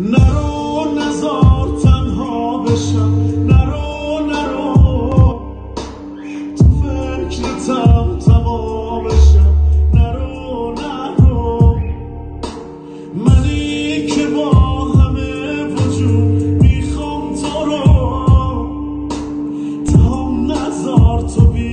نرو نزار تنها بشم، نرو نرو تو فکرتم تمام بشم، نرو نرو منی که با همه وجود میخوام تو رو تمام نزار تو بی